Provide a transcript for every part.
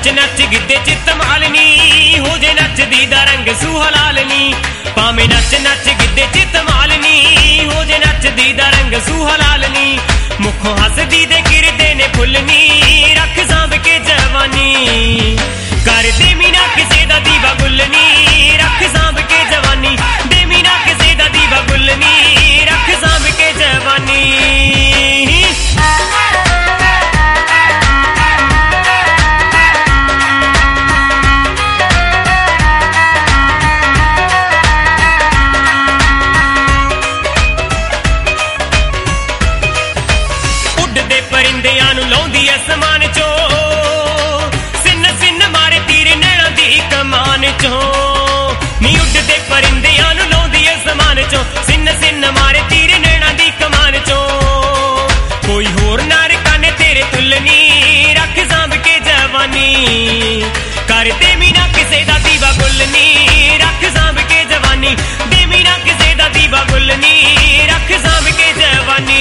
नच नच गिद्दे चित मालनी हो जे नचदी दा रंग सुहलालनी भावें नच नच गिद्दे चित मालनी हो जे नचदी दा रंग सुहलालनी मुखों हसदी दे गिरदे ने फुलनी रख सांभ के जवानी कर दे मीना किसे दा दीवा गुलनी रख सांभ के जवानी दे मीना किसे दा दीवा गुलनी रख सांभ के जवानी परिंदियां नूं लौंदी असमान चो सिन सिन मारे तीर नैणा दी कमान चो नी उड़दे परिंदियां नूं लौंदी असमान चो सिन सिन मारे तीर नैणा दी कमान चो कोई होर नार काने तेरे तुलनी रख सांभ के जवानी कर दे मीना किसे दा दीवा गुलनी रख सांभ के जवानी दे मीना किसे दा दीवा गुलनी रख सांभ के जवानी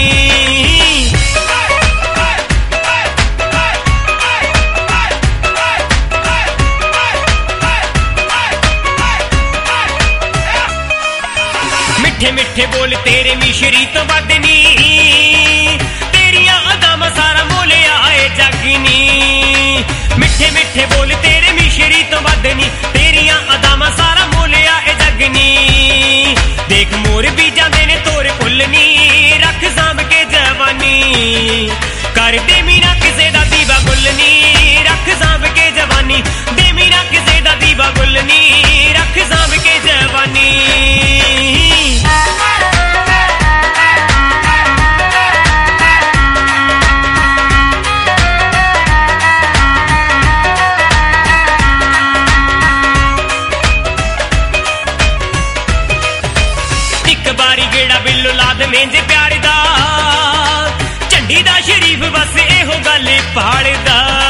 मिठे मिठे बोल तेरे मिश्री तो बदनी तेरिया अदामा सारा मोले आए जगनी मिठे मिठे बोल तेरे मिश्री तो बदनी तेरिया अदामा सारा मोले आए जगनी देख मोर भी जाते ने तोर फुलनी रख सांभ के जवानी कर दे मीना किसे दा दीवा गुलनी रख सांभ के जवानी दे मीना किसे दा दीवा गुलनी रख सांभ के जवानी बारी गेड़ा बिल्लो लाद मेंजे प्यार दा झंडी दा शरीफ बस एहो गल पहाड़ दा